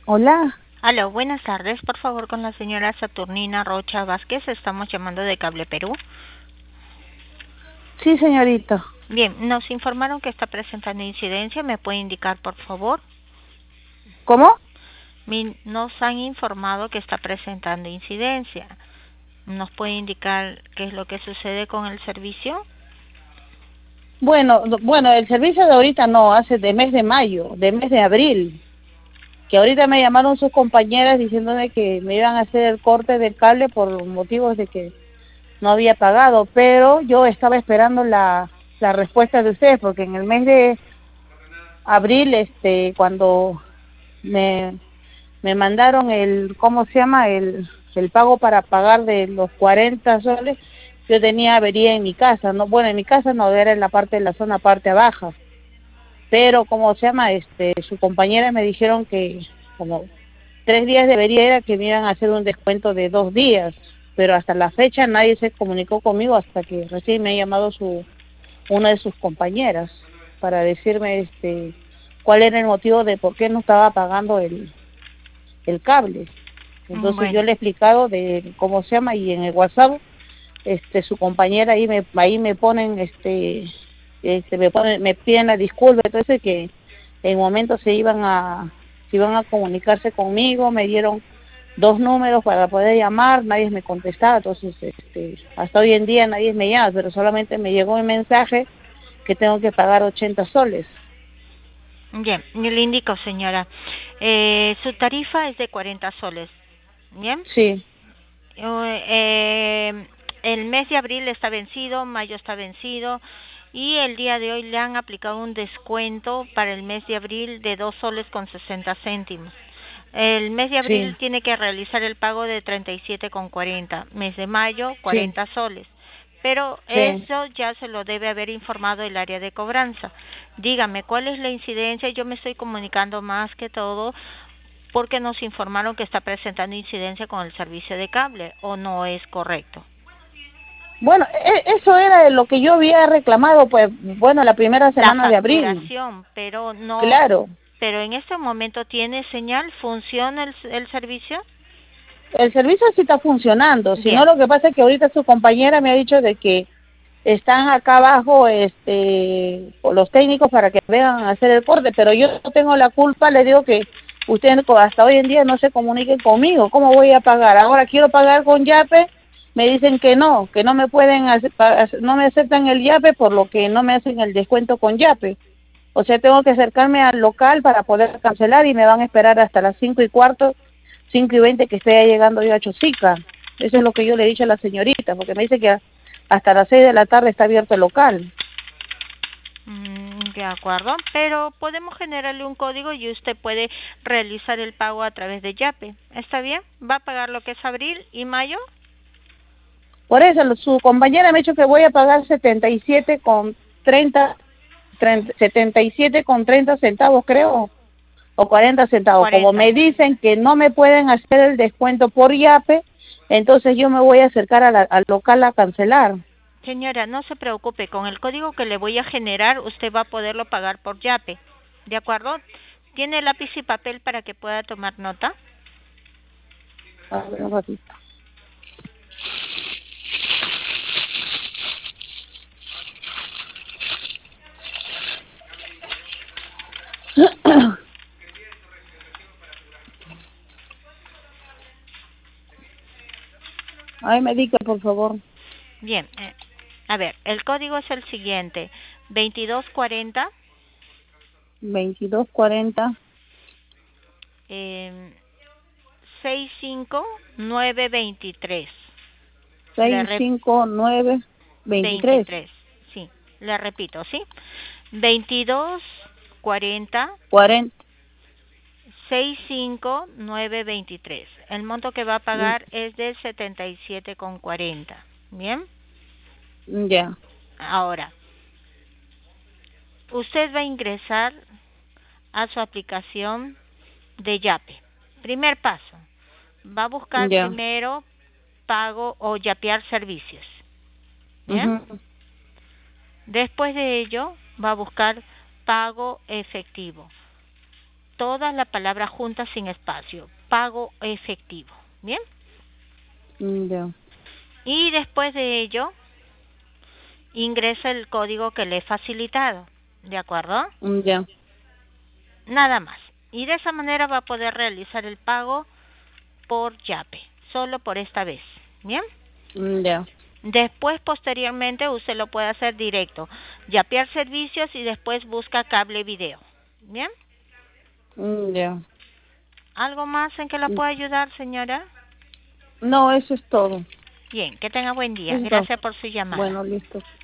Hola, Aló, buenas tardes. Por favor, con la señora Saturnina Rocha Vázquez. Estamos llamando de Cable Perú. sí, señorita. Bien, nos informaron que está presentando incidencia. ¿Me puede indicar, por favor? ¿Cómo? Nos han informado que está presentando incidencia. ¿Nos puede indicar qué es lo que sucede con el servicio? Bueno, el servicio de ahorita no, hace de mes de mayo, de mes de abril, que ahorita me llamaron sus compañeras diciéndome que me iban a hacer el corte del cable por motivos de que no había pagado, pero yo estaba esperando la respuesta de ustedes, porque en el mes de abril, cuando me, me mandaron ¿cómo se llama? El pago para pagar de los 40 soles. Yo tenía avería en mi casa, no, bueno, en mi casa no, era en la parte de la zona parte baja, pero ¿cómo se llama? Su compañera me dijeron que como 3 días de avería era que me iban a hacer un descuento de 2 días, pero hasta la fecha nadie se comunicó conmigo hasta que recién me ha llamado una de sus compañeras para decirme cuál era el motivo de por qué no estaba pagando el cable. Entonces yo Bueno, le he explicado de cómo se llama y en el WhatsApp, su compañera ahí me ponen, me piden la disculpa, entonces que en momento se iban a comunicarse conmigo, me dieron 2 números para poder llamar, nadie me contestaba, entonces, hasta hoy en día nadie me llama, pero solamente me llegó un mensaje que tengo que pagar 80 soles. bien, le indico, señora. Su tarifa es de 40 soles. Bien. Sí, Eh, el mes de abril está vencido, mayo está vencido y el día de hoy le han aplicado un descuento para el mes de abril de 2 soles con 60 céntimos. El mes de abril sí, tiene que realizar el pago de 37 con 40, mes de mayo sí, 40 soles. Pero sí. eso ya se lo debe haber informado el área de cobranza. Dígame, ¿cuál es la incidencia? Yo me estoy comunicando más que todo porque nos informaron que está presentando incidencia con el servicio de cable, ¿o no es correcto? Bueno, eso era lo que yo había reclamado, pues, bueno, la primera La semana de abril. facturación, pero no, Claro, pero en este momento tiene señal, funciona el servicio. el servicio sí está funcionando, sino Bien, lo que pasa es que ahorita su compañera me ha dicho de que están acá abajo, los técnicos para que vengan a hacer el corte, pero yo no tengo la culpa, le digo que ustedes hasta hoy en día no se comuniquen conmigo, ¿cómo voy a pagar? Ahora quiero pagar con Yape, me dicen que no me pueden no me aceptan el Yape, por lo que no me hacen el descuento con Yape. O sea, tengo que acercarme al local para poder cancelar y me van a esperar hasta las 5:15, 5:20 que esté ya llegando yo a Chosica. Eso es lo que yo le he dicho a la señorita, porque me dice que hasta las 6 de la tarde está abierto el local. de acuerdo, pero podemos generarle un código y usted puede realizar el pago a través de Yape. ¿Está bien? ¿Va a pagar lo que es abril y mayo? Por eso su compañera me ha dicho que voy a pagar 30, 77,30 centavos, creo, o 40 centavos. Como 40. me dicen que no me pueden hacer el descuento por Yape, entonces yo me voy a acercar al local a cancelar. Señora, no se preocupe, con el código que le voy a generar, usted va a poderlo pagar por Yape. ¿De acuerdo? ¿Tiene lápiz y papel para que pueda tomar nota? A ver, un ratito. Ay, me diga, por favor. Bien, a ver, el código es el siguiente: 2240 2240 eh, 65923. Le re 65923. 23, sí, le repito, ¿sí? 2240 40. 65923. El monto que va a pagar es de 77,40. Bien. Ya, Ahora, usted va a ingresar a su aplicación de Yape. Primer paso, va a buscar ya. primero pago o yapear servicios. Bien. Ujú. Después de ello, va a buscar pago efectivo. todas las palabras juntas sin espacio. Pago efectivo. ¿Bien? Ya. Y después de ello, ingresa el código que le he facilitado. ¿De acuerdo? Ya. Nada más. Y de esa manera va a poder realizar el pago por Yape, solo por esta vez. ¿Bien? Ya. Después, posteriormente, usted lo puede hacer directo. Yapear servicios y después busca cable video. ¿Bien? Ya. ¿Algo más en que la pueda ayudar, señora? No, eso es todo. Bien, que tenga buen día. Eso es todo. Gracias por su llamada. Bueno, listo.